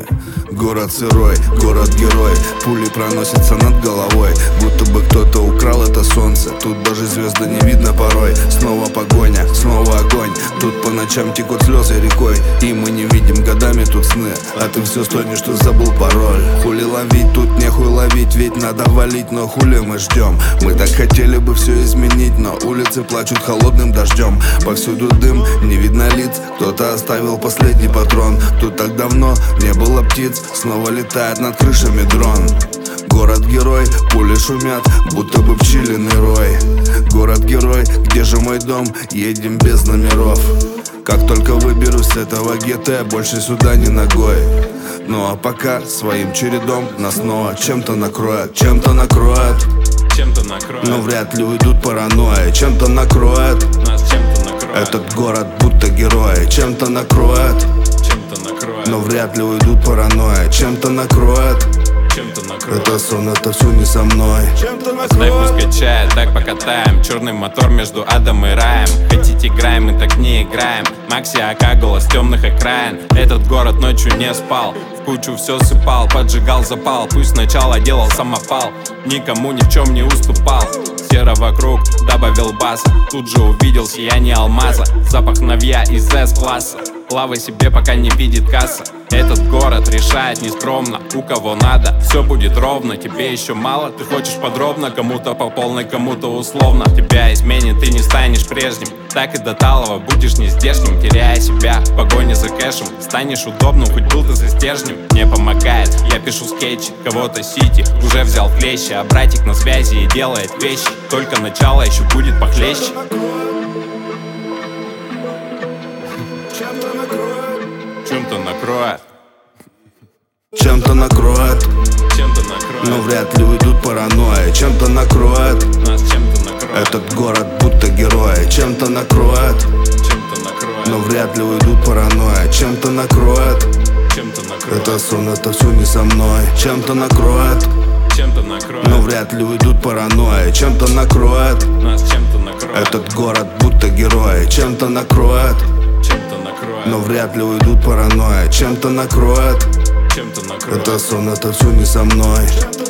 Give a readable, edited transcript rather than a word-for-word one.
Город сырой, город-герой, пули проносятся над головой, будто бы кто-то украл это солнце. Тут даже звезды не видно порой. Снова погоня, снова огонь. Тут по ночам текут слезы рекой, и мы не видим годами тут сны. А ты все стонешь, что забыл пароль. Хули ловить, тут нехуй ловить, ведь надо валить, но хули мы ждем. Мы так хотели бы все изменить, но улицы плачут холодным дождем. Повсюду дым, не видно лиц, кто-то оставил последний патрон. Тут так давно не было птиц, снова летает над крышами дрон. Город-герой, пули шумят, будто бы пчелиный рой. Город-герой, где же мой дом? Едем без номеров. Как только выберусь с этого гетто, больше сюда не ногой. Ну а пока своим чередом нас снова чем-то накроет. Чем-то накроет, чем-то накроет. но вряд ли уйдут паранойи. Чем-то накроет, Нас чем-то накроет. этот город будто герои. Чем-то накроет, Чем-то накроет. но вряд ли уйдут паранойи. Чем-то накроет, Чем-то накроет. это сон, это все не со мной. Чем-то Дай пусть качает, так покатаем. Черный мотор между адом и раем. Хотите играем, мы так не играем. Макси АК, голос темных окраин. Этот город ночью не спал, в кучу все сыпал, поджигал запал. Пусть сначала делал самопал, никому ни в чем не уступал. Серо вокруг, добавил бас, тут же увидел сияние алмаза. Запах новья из С-класса, плавай себе, пока не видит касса. Этот город решает нескромно, у кого надо, все будет ровно. Тебе еще мало, ты хочешь подробно, кому-то по полной, кому-то условно. Тебя изменит, ты не станешь прежним, так и до талого будешь нездешним. Теряя себя в погоне за кэшем, станешь удобным, хоть был ты за стержнем. Не помогает, я пишу скетчи, кого-то сити уже взял в клещи. А братик на связи и делает вещи, только начало еще будет похлеще. Чем-то накроет. Чем-то накроет, Чем-то накроет. но вряд ли уйдут паранойи. Чем-то накроет, Нас чем-то накроет. этот город будто герои. Чем-то накроет, Чем-то накроет. но вряд ли уйдут паранойи. Чем-то накроет, Чем-то накроет. это сон, это все не со мной. Чем-то накроет, Чем-то накроет. но вряд ли уйдут паранойи. Чем-то накроет, Нас чем-то накроет. этот город будто герои. Чем-то накроет, Чем-то накроет. но вряд ли уйдут паранойи. Чем-то накроет, Чем-то накроет. это сон, это все не со мной.